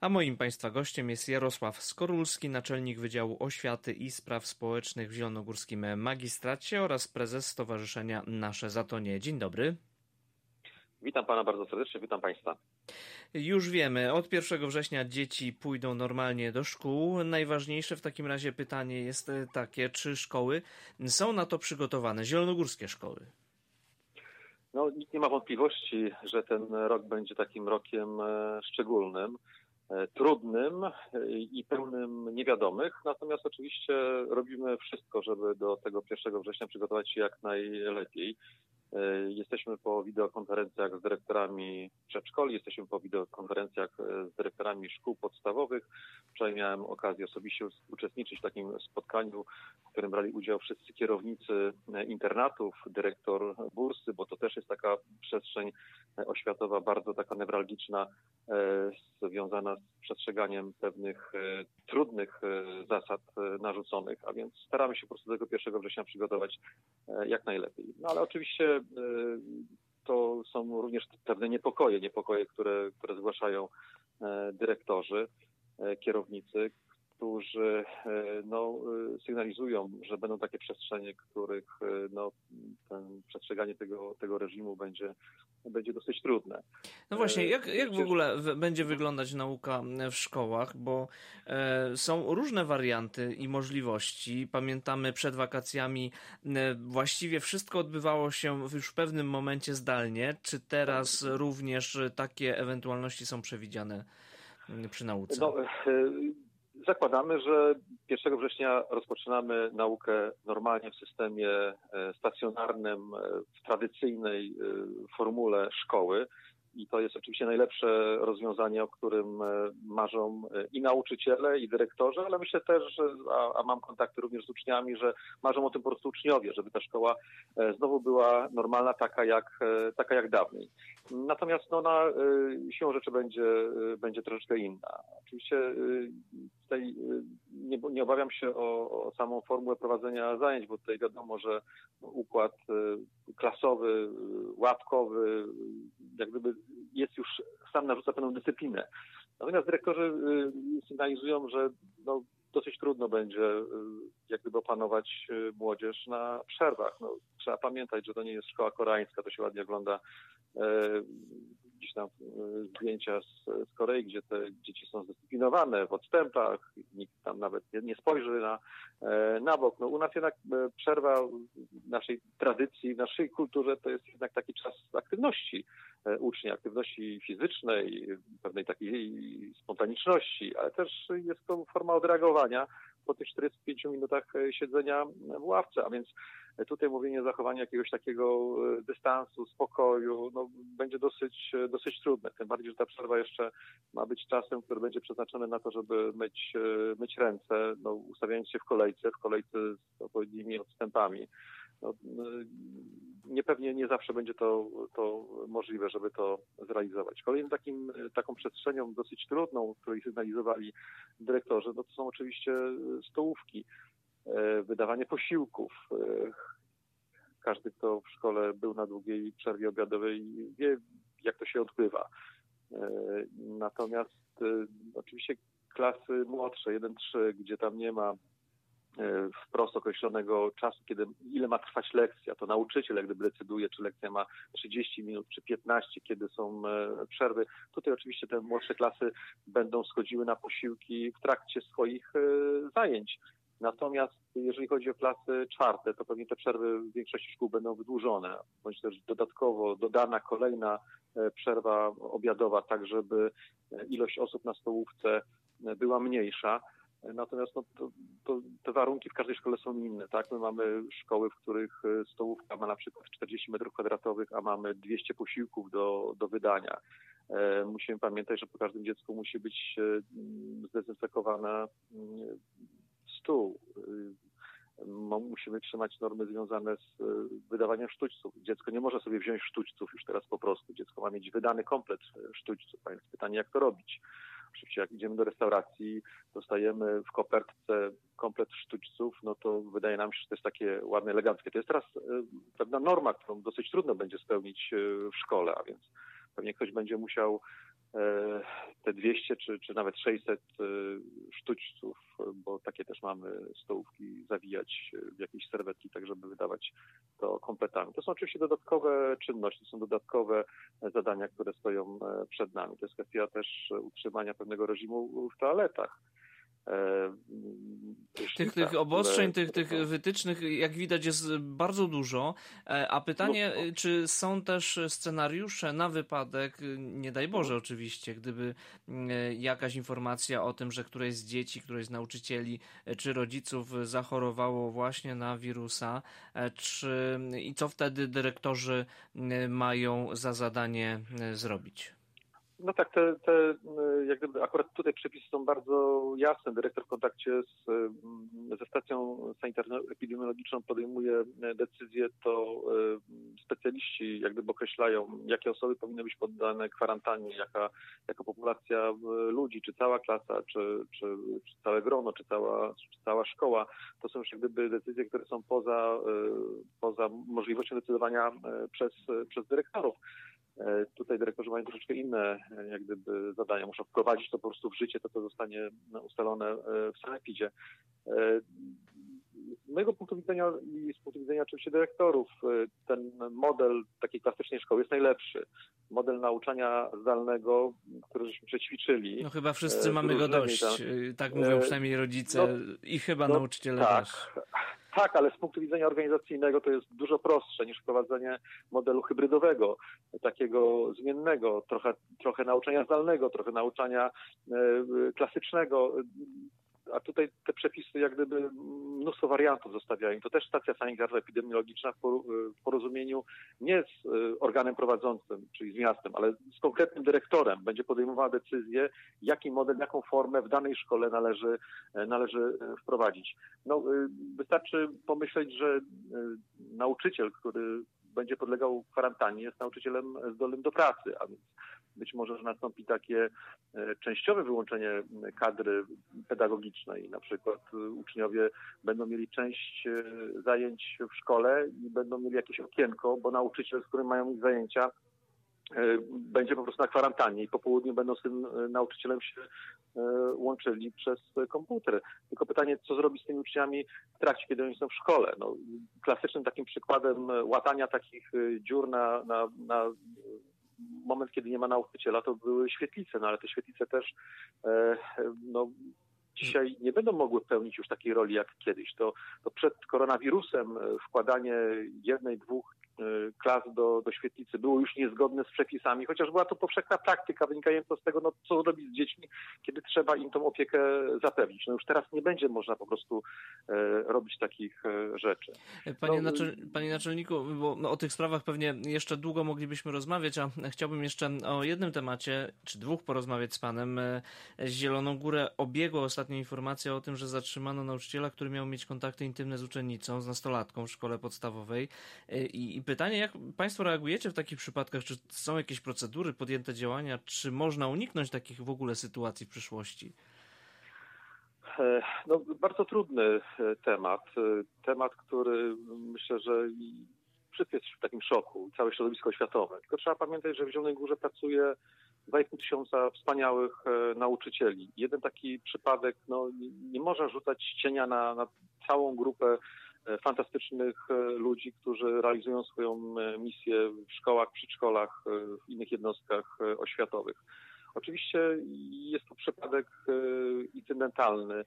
A moim Państwa gościem jest Jarosław Skorulski, naczelnik Wydziału Oświaty i Spraw Społecznych w Zielonogórskim Magistracie oraz prezes Stowarzyszenia Nasze Zatonie. Dzień dobry. Witam Pana bardzo serdecznie, witam Państwa. Już wiemy, od 1 września dzieci pójdą normalnie do szkół. Najważniejsze w takim razie pytanie jest takie, czy szkoły są na to przygotowane, zielonogórskie szkoły? No, nikt nie ma wątpliwości, że ten rok będzie takim rokiem szczególnym, trudnym i pełnym niewiadomych. Natomiast oczywiście robimy wszystko, żeby do tego 1 września przygotować się jak najlepiej. Jesteśmy po wideokonferencjach z dyrektorami przedszkoli, jesteśmy po wideokonferencjach z dyrektorami szkół podstawowych. Wczoraj miałem okazję osobiście uczestniczyć w takim spotkaniu, w którym brali udział wszyscy kierownicy internatów, dyrektor bursy, bo to też jest taka przestrzeń oświatowa bardzo taka newralgiczna, związana z przestrzeganiem pewnych trudnych zasad narzuconych, a więc staramy się po prostu do tego 1 września przygotować jak najlepiej. No ale oczywiście to są również pewne niepokoje, które zgłaszają dyrektorzy, kierownicy, którzy sygnalizują, że będą takie przestrzenie, których przestrzeganie tego reżimu będzie dosyć trudne. No właśnie, jak w ogóle będzie wyglądać nauka w szkołach, bo są różne warianty i możliwości. Pamiętamy przed wakacjami właściwie wszystko odbywało się już w pewnym momencie zdalnie. Czy teraz również takie ewentualności są przewidziane przy nauce? Zakładamy, że 1 września rozpoczynamy naukę normalnie w systemie stacjonarnym, w tradycyjnej formule szkoły. I to jest oczywiście najlepsze rozwiązanie, o którym marzą i nauczyciele, i dyrektorzy, ale myślę też, a mam kontakty również z uczniami, że marzą o tym po prostu uczniowie, żeby ta szkoła znowu była normalna, taka jak dawniej. Natomiast siłą rzeczy będzie troszeczkę inna. Oczywiście tutaj nie obawiam się o samą formułę prowadzenia zajęć, bo tutaj wiadomo, że układ klasowy, ławkowy, jak gdyby jest już sam narzuca pewną dyscyplinę. Natomiast dyrektorzy sygnalizują, że dosyć trudno będzie jak gdyby opanować młodzież na przerwach. Trzeba pamiętać, że to nie jest szkoła koreańska, to się ładnie ogląda gdzieś tam zdjęcia z Korei, gdzie te dzieci są zdyscyplinowane w odstępach, nikt tam nawet nie spojrzy na bok. U nas jednak przerwa w naszej tradycji, w naszej kulturze to jest jednak taki czas aktywności ucznia, aktywności fizycznej, pewnej takiej spontaniczności, ale też jest to forma odreagowania po tych 45 minutach siedzenia w ławce, a więc tutaj mówienie zachowania jakiegoś takiego dystansu, spokoju, będzie dosyć trudne. Tym bardziej, że ta przerwa jeszcze ma być czasem, który będzie przeznaczony na to, żeby myć ręce, ustawiając się w kolejce z odpowiednimi odstępami. Niepewnie nie zawsze będzie to możliwe, żeby to zrealizować. Kolejną taką przestrzenią dosyć trudną, której sygnalizowali dyrektorzy, to są oczywiście stołówki, wydawanie posiłków. Każdy, kto w szkole był na długiej przerwie obiadowej, wie, jak to się odbywa. Natomiast oczywiście klasy młodsze, 1-3, gdzie tam nie ma wprost określonego czasu, ile ma trwać lekcja, to nauczyciel jak gdyby decyduje, czy lekcja ma 30 minut, czy 15, kiedy są przerwy. Tutaj oczywiście te młodsze klasy będą schodziły na posiłki w trakcie swoich zajęć. Natomiast jeżeli chodzi o klasy 4, to pewnie te przerwy w większości szkół będą wydłużone, bądź też dodatkowo dodana kolejna przerwa obiadowa, tak żeby ilość osób na stołówce była mniejsza. Natomiast te warunki w każdej szkole są inne, tak? My mamy szkoły, w których stołówka ma na przykład 40 m2, a mamy 200 posiłków do wydania. Musimy pamiętać, że po każdym dziecku musi być zdezynfekowana stół. Musimy trzymać normy związane z wydawaniem sztućców. Dziecko nie może sobie wziąć sztućców już teraz po prostu. Dziecko ma mieć wydany komplet sztućców. A więc pytanie, jak to robić? Oczywiście jak idziemy do restauracji, dostajemy w kopertce komplet sztućców, to wydaje nam się, że to jest takie ładne, eleganckie. To jest teraz pewna norma, którą dosyć trudno będzie spełnić w szkole, a więc pewnie ktoś będzie musiał te 200 czy nawet 600 sztućców, bo takie też mamy stołówki, zawijać w jakieś serwetki, tak żeby wydawać to kompletami. To są oczywiście dodatkowe czynności, to są dodatkowe zadania, które stoją przed nami. To jest kwestia też utrzymania pewnego reżimu w toaletach. Tych obostrzeń, tych wytycznych, jak widać, jest bardzo dużo. A pytanie, czy są też scenariusze na wypadek, nie daj Boże oczywiście, gdyby jakaś informacja o tym, że któreś z dzieci, któreś z nauczycieli czy rodziców zachorowało właśnie na wirusa, i co wtedy dyrektorzy mają za zadanie zrobić? No tak, jak gdyby akurat tutaj przepisy są bardzo jasne. Dyrektor w kontakcie ze stacją sanitarno-epidemiologiczną podejmuje decyzję, to specjaliści jak gdyby określają, jakie osoby powinny być poddane kwarantannie, jaka populacja ludzi, czy cała klasa, czy całe grono, czy cała szkoła. To są już jak gdyby decyzje, które są poza możliwością decydowania przez dyrektorów. Tutaj dyrektorzy mają troszeczkę inne jak gdyby zadania. Muszą wprowadzić to po prostu w życie, to zostanie ustalone w sanepidzie. Z mojego punktu widzenia i z punktu widzenia oczywiście dyrektorów, ten model takiej klasycznej szkoły jest najlepszy. Model nauczania zdalnego, który żeśmy przećwiczyli. No chyba wszyscy mamy go dość, tak mówią przynajmniej rodzice i chyba nauczyciele też. Tak, ale z punktu widzenia organizacyjnego to jest dużo prostsze niż wprowadzenie modelu hybrydowego, takiego zmiennego, trochę nauczania zdalnego, trochę nauczania klasycznego. A tutaj te przepisy jak gdyby mnóstwo wariantów zostawiają. To też stacja sanitarno-epidemiologiczna w porozumieniu nie z organem prowadzącym, czyli z miastem, ale z konkretnym dyrektorem będzie podejmowała decyzję, jaki model, jaką formę w danej szkole należy wprowadzić. No, wystarczy pomyśleć, że nauczyciel, który będzie podlegał kwarantannie, jest nauczycielem zdolnym do pracy, a więc być może, że nastąpi takie częściowe wyłączenie kadry pedagogicznej. Na przykład uczniowie będą mieli część zajęć w szkole i będą mieli jakieś okienko, bo nauczyciel, z którym mają mieć zajęcia, będzie po prostu na kwarantannie i po południu będą z tym nauczycielem się łączyli przez komputer. Tylko pytanie, co zrobić z tymi uczniami w trakcie, kiedy oni są w szkole. No, klasycznym takim przykładem łatania takich dziur na moment, kiedy nie ma nauczyciela, to były świetlice, no ale te świetlice też dzisiaj nie będą mogły pełnić już takiej roli jak kiedyś. To przed koronawirusem wkładanie jednej, dwóch klas do świetlicy było już niezgodne z przepisami, chociaż była to powszechna praktyka wynikająca z tego, co robić z dziećmi, kiedy trzeba im tą opiekę zapewnić. No już teraz nie będzie można po prostu robić takich rzeczy. Panie naczelniku, bo o tych sprawach pewnie jeszcze długo moglibyśmy rozmawiać, a chciałbym jeszcze o jednym temacie, czy dwóch porozmawiać z panem. Z Zieloną Górę obiegła ostatnia informacja o tym, że zatrzymano nauczyciela, który miał mieć kontakty intymne z uczennicą, z nastolatką w szkole podstawowej. I pytanie, jak państwo reagujecie w takich przypadkach? Czy są jakieś procedury, podjęte działania? Czy można uniknąć takich w ogóle sytuacji w przyszłości? No, bardzo trudny temat. Temat, który myślę, że wszyscy jesteśmy w takim szoku, całe środowisko oświatowe. Tylko trzeba pamiętać, że w Zielonej Górze pracuje 2,5 tysiąca wspaniałych nauczycieli. Jeden taki przypadek, nie można rzucać cienia na całą grupę fantastycznych ludzi, którzy realizują swoją misję w szkołach, przedszkolach, w innych jednostkach oświatowych. Oczywiście jest to przypadek incydentalny.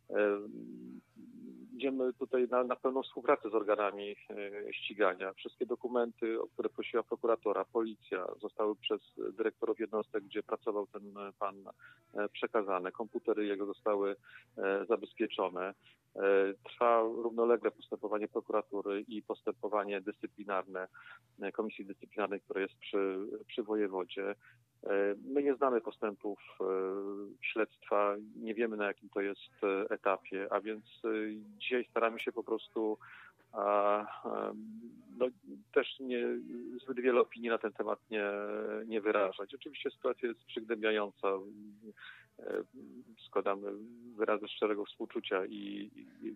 Idziemy tutaj na pełną współpracę z organami ścigania. Wszystkie dokumenty, o które prosiła prokuratora, policja, zostały przez dyrektorów jednostek, gdzie pracował ten pan, przekazane. Komputery jego zostały zabezpieczone. Trwa równolegle postępowanie prokuratury i postępowanie dyscyplinarne Komisji Dyscyplinarnej, która jest przy wojewodzie. My nie znamy postępów śledztwa, nie wiemy, na jakim to jest etapie, a więc dzisiaj staramy się po prostu też zbyt wiele opinii na ten temat nie wyrażać. Oczywiście sytuacja jest przygnębiająca. Składamy wyrazy szczerego współczucia i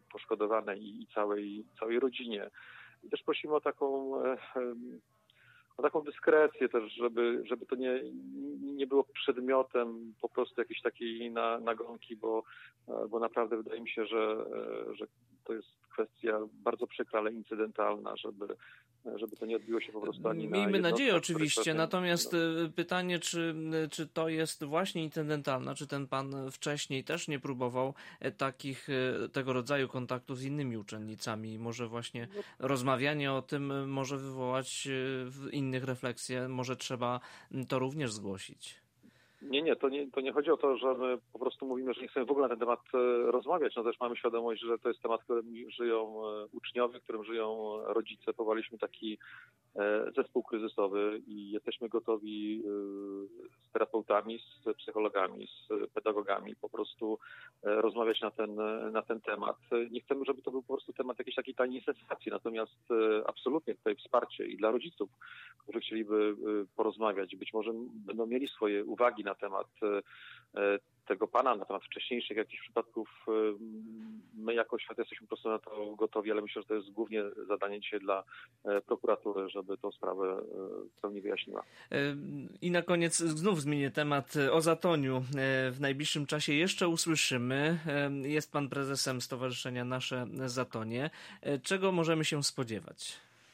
poszkodowanej i całej rodzinie. I też prosimy o taką dyskrecję też, żeby to nie było przedmiotem po prostu jakiejś takiej nagonki, bo naprawdę wydaje mi się, że to jest kwestia bardzo przykra, ale incydentalna, żeby to nie odbiło się po prostu ani na Miejmy nadzieję jednostkach, oczywiście, natomiast pytanie, czy to jest właśnie incydentalne, czy ten pan wcześniej też nie próbował tego rodzaju kontaktu z innymi uczennicami? Może właśnie rozmawianie o tym może wywołać w innych refleksje, może trzeba to również zgłosić. Nie, to nie chodzi o to, że my po prostu mówimy, że nie chcemy w ogóle na ten temat rozmawiać. No też mamy świadomość, że to jest temat, którym żyją uczniowie, którym żyją rodzice. Powołaliśmy taki zespół kryzysowy i jesteśmy gotowi z terapeutami, z psychologami, z pedagogami po prostu rozmawiać na ten temat. Nie chcemy, żeby to był po prostu temat jakiejś takiej taniej sensacji, natomiast absolutnie tutaj wsparcie i dla rodziców, którzy chcieliby porozmawiać, być może będą mieli swoje uwagi na temat tego pana, na temat wcześniejszych jakichś przypadków. My jako świat jesteśmy po prostu na to gotowi, ale myślę, że to jest głównie zadanie dzisiaj dla prokuratury, żeby tą sprawę w pełni wyjaśniła. I na koniec znów zmienię temat. O Zatoniu w najbliższym czasie jeszcze usłyszymy. Jest pan prezesem Stowarzyszenia Nasze Zatonie. Czego możemy się spodziewać?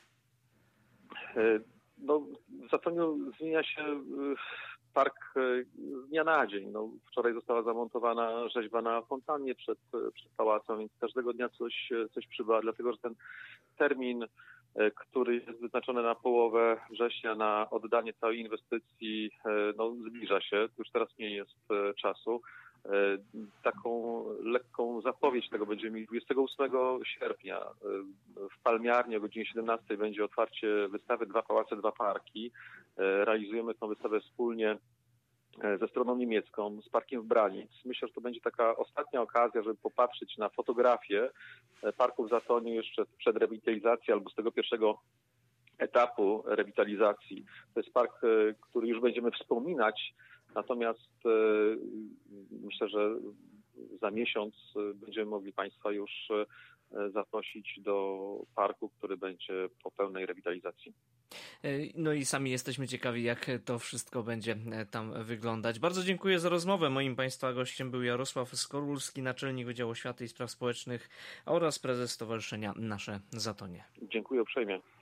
No, w Zatoniu zmienia się park z dnia na dzień. No, wczoraj została zamontowana rzeźba na fontannie przed pałacem, więc każdego dnia coś przybywa, dlatego że ten termin, który jest wyznaczony na połowę września na oddanie całej inwestycji, zbliża się. Już teraz nie jest czasu. Taką lekką zapowiedź tego będziemy mieli 28 sierpnia. W Palmiarni o godzinie 17 będzie otwarcie wystawy Dwa pałace, dwa parki. Realizujemy tę wystawę wspólnie ze stroną niemiecką, z Parkiem w Branic. Myślę, że to będzie taka ostatnia okazja, żeby popatrzeć na fotografie parku w Zatoniu jeszcze przed rewitalizacją albo z tego pierwszego etapu rewitalizacji. To jest park, który już będziemy wspominać, natomiast myślę, że za miesiąc będziemy mogli Państwa już zaprosić do parku, który będzie po pełnej rewitalizacji. No i sami jesteśmy ciekawi, jak to wszystko będzie tam wyglądać. Bardzo dziękuję za rozmowę. Moim Państwa gościem był Jarosław Skorulski, naczelnik Wydziału Oświaty i Spraw Społecznych oraz prezes Stowarzyszenia Nasze Zatonie. Dziękuję uprzejmie.